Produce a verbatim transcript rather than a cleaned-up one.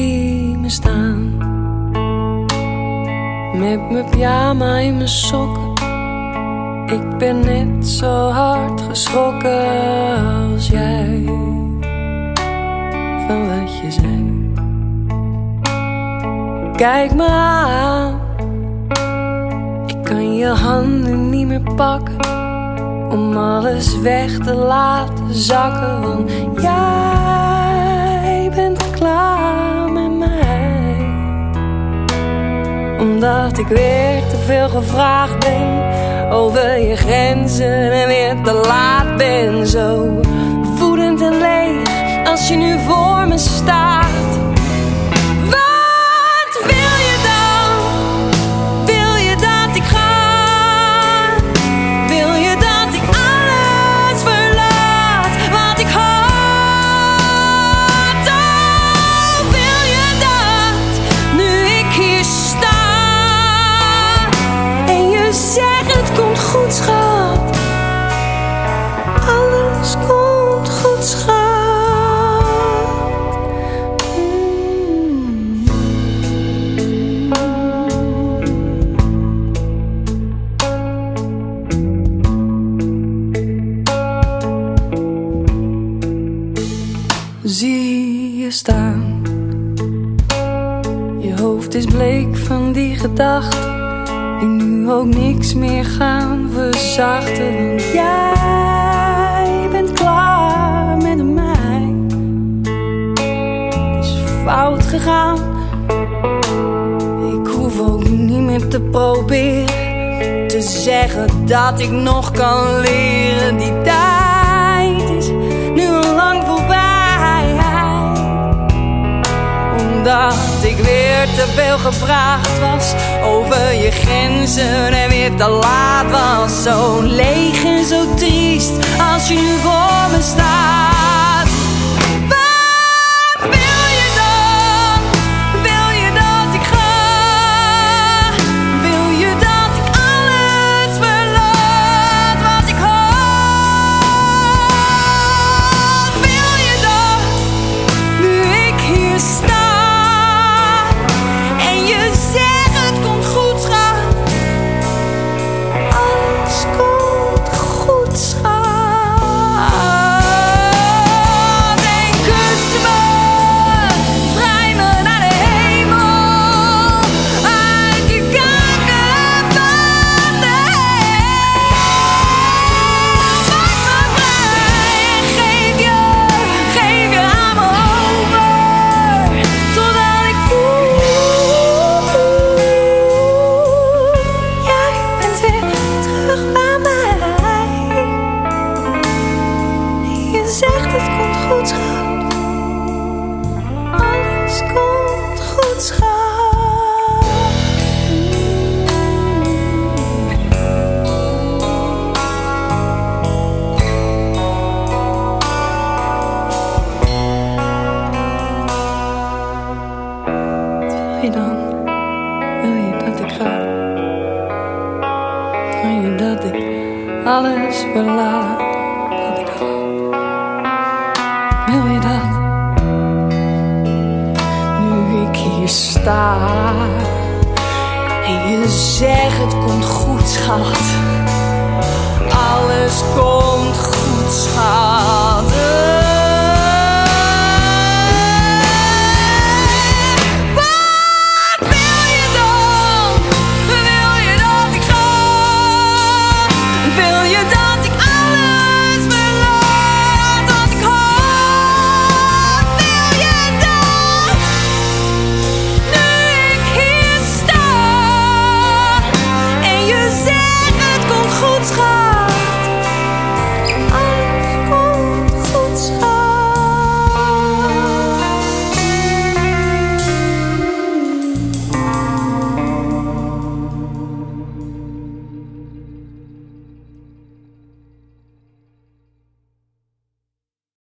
zie me staan met mijn pyjama in mijn sokken. Ik ben net zo hard geschrokken als jij van wat je zei. Kijk me aan, ik kan je handen niet meer pakken om alles weg te laten zakken. Want jij bent klaar met mij, omdat ik weer te veel gevraagd ben over je grenzen en weer te laat ben. Zo voedend en leeg als je nu voor me staat. Zie je staan, je hoofd is bleek van die gedachten die nu ook niks meer gaan verzachten. Want jij bent klaar met mij, het is fout gegaan. Ik hoef ook niet meer te proberen te zeggen dat ik nog kan leren. Die tijd is nu al lang voorbij, omdat ik weer te veel gevraagd was over je grenzen en weer te laat was. Zo leeg en zo triest als je nu voor me staat. Wat wil je dan? Wil je dat ik ga? Wil je dat ik alles verlaat wat ik had? Wil je dan, nu ik hier sta? Alles verlaat wat ik had. Wil je dat? Nu ik hier sta en je zegt het komt goed, schat. Alles komt goed, schat.